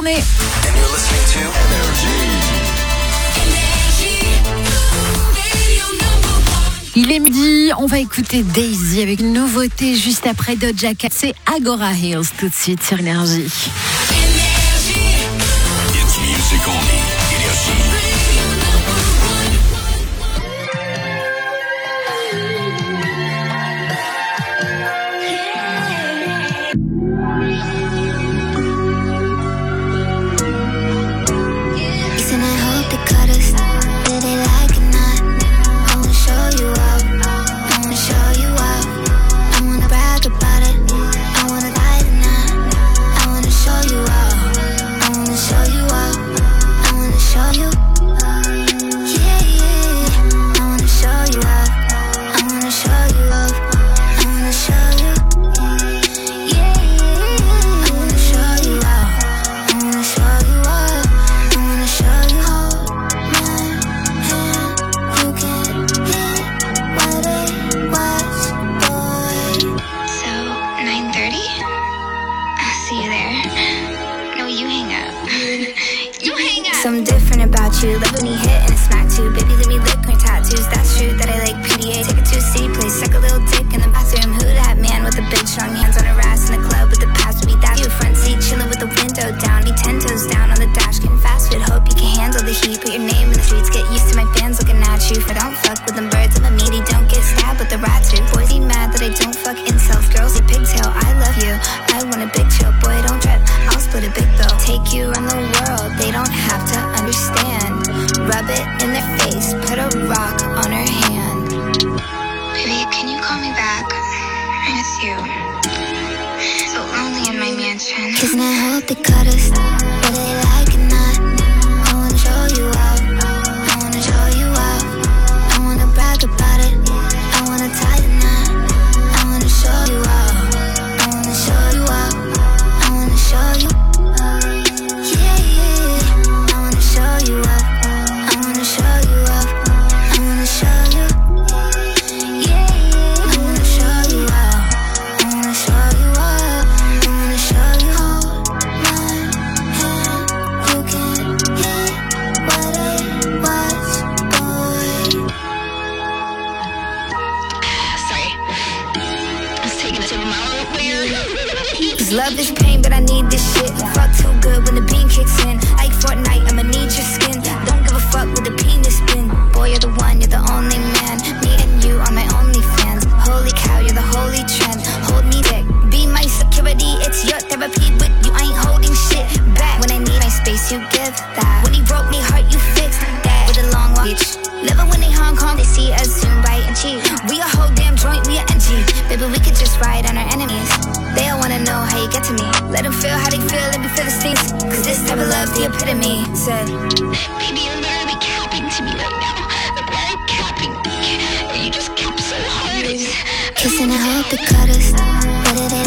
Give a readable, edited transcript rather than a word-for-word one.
journée. And you're listening to Il est midi, on va écouter Daisy avec une nouveauté juste après Doja Cat. C'est Agora Hills tout de suite sur Énergie. It's music only. Énergie. Something different about you, love when you hit and it's not too. Baby, let me lick my tattoos, that's true that I like PDA. Take it to a city place, suck a little dick in the bathroom. Who that man with the big strong hands on her ass in the club with the past would be that you. Front seat, chilling with the window down, be 10 toes down on the dash, getting fast food. Hope you can handle the heat, put your name in the streets, get used to my fans looking at you. For don't fuck with them birds, I'm a meaty, don't get stabbed with the rat too. Boys be mad that I don't fuck incels, girls a pigtail. I love you, I want a big chill, boy don't trip, I'll split a big bill. Take you around the world, they don't have to understand. Rub it in their face, put a rock on her hand. Baby, can you call me back? I miss you. So lonely in my mansion. Kissing and hope they cut us, whether they like it or not. I wanna show you out, I wanna show you out. I wanna brag about it, I wanna tie the knot. I wanna show you out, I wanna show you out. I wanna show you. Love is pain, but I need this shit. Fuck too good when the beam kicks in. Like Fortnite, I'ma need your skin. Don't give a fuck with the penis spin. Boy, you're the one, you're the only man. Me and you are my only fans. Holy cow, you're the holy trend. Hold me dick, be my security. It's your therapy, but you ain't holding shit back. When I need my space, you give that. When he broke me heart, you fixed that. With a long watch, living when they Hong Kong, they see us soon bite and cheat. We a whole damn joint, we a NG. Baby, we could just ride on our enemies. They all wanna know how you get to me. Let them feel how they feel, let me feel the stings. Cause this type of love, the epitome. Said, baby, you're literally capping to me right now. Like, why are you capping? You just cap so hard. Kissing and hope they cut us, whether they